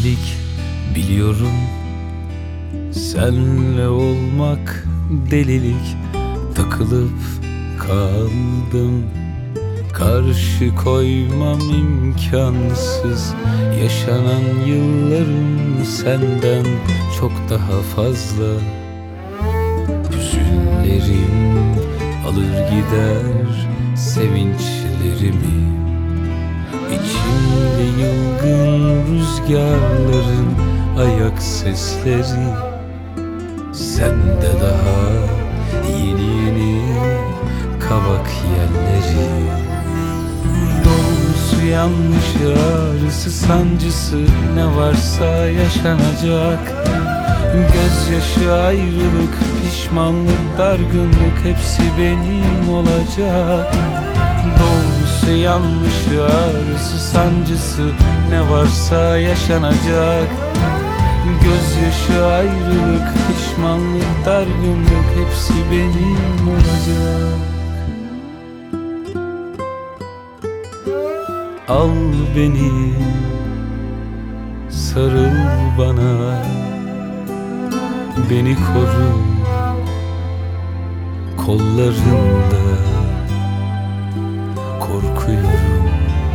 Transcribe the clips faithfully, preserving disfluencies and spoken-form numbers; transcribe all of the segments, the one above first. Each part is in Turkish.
delilik biliyorum. Senle olmak delilik, takılıp kaldım. Karşı koymam imkansız, yaşanan yıllarım senden çok daha fazla. Hüzünlerim alır gider sevinçlerimi. İçimde yılgın rüzgarların ayak sesleri. Sende daha yeni yeni kavak yerleri. Doğrusu yanlışı, ağrısı sancısı ne varsa yaşanacak. Gözyaşı, ayrılık, pişmanlık, dargınlık hepsi benim olacak. Doğrusu yanlışı, ağrısı sancısı ne varsa yaşanacak. Gözyaşı, ayrılık, pişmanlık, dargınlık hepsi benim olacak. Al beni, sarıl bana, beni koru kollarında. Korkuyorum.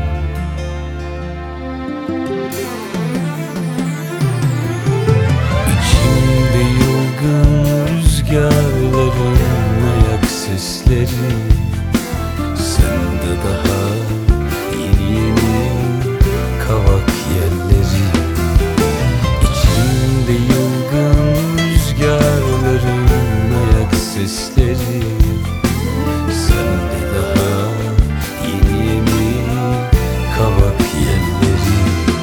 İçimde yılgın rüzgarların ayak sesleri. Sende daha yeni yeni kavak yerleri. İçimde yılgın rüzgarların ayak sesleri. Sende daha yeni yeni kavak yerleri.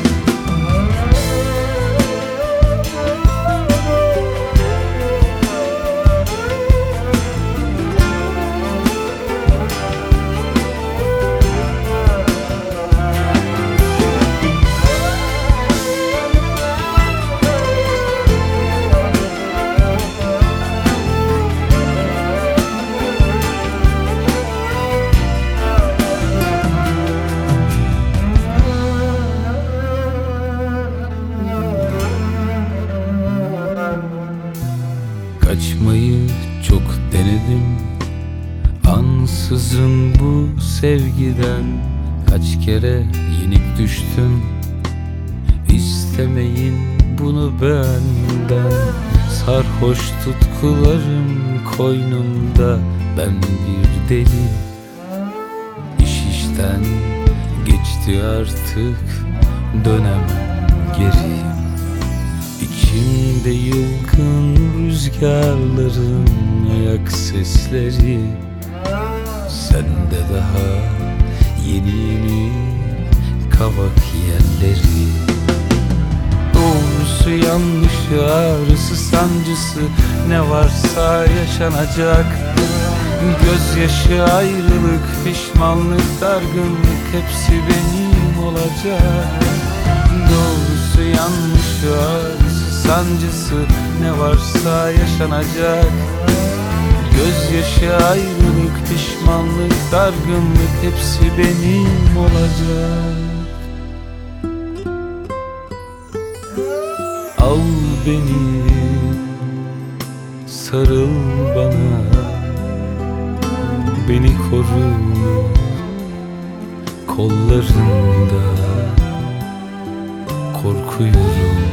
Kaçmayı çok denedim, ansızın bu sevgiden. Kaç kere yenik düştüm, istemeyin bunu benden. Sarhoş tutkularım koynumda, ben bir deli. İş işten geçti artık, dönemem geri. İçimde yılgın rüzgarların ayak sesleri. Sende daha yeni yeni kavak yerleri. Doğrusu yanlışı, ağrısı sancısı ne varsa yaşanacak. Gözyaşı, ayrılık, pişmanlık, dargınlık hepsi benim olacak. Doğrusu yanlışı, ağrısı sancısı ne varsa yaşanacak. Gözyaşı, ayrılık, pişmanlık, dargınlık hepsi benim olacak. Al beni, sarıl bana, beni koru kollarında. Korkuyorum.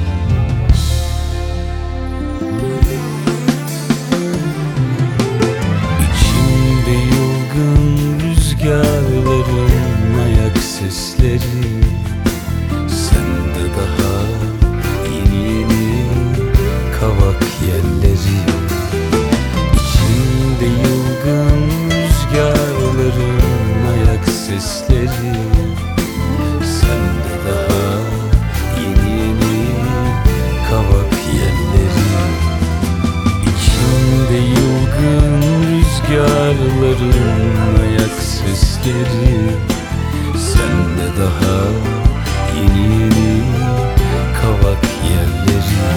İçimde yılgın rüzgarların ayak sesleri. Sende daha yeni yeni kavak yerleri. İçimde yılgın rüzgarların ayak sesleri. Sende daha yeni yeni kavak yerleri. İçimde yılgın rüzgarların ayak sesleri. Sende daha yeni yeni kavak yerleri.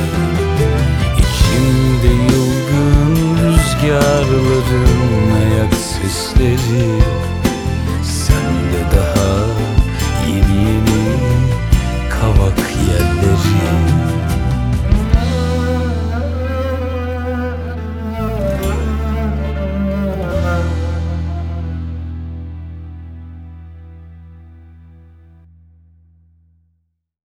İçimde yılgın rüzgarların ayak sesleri.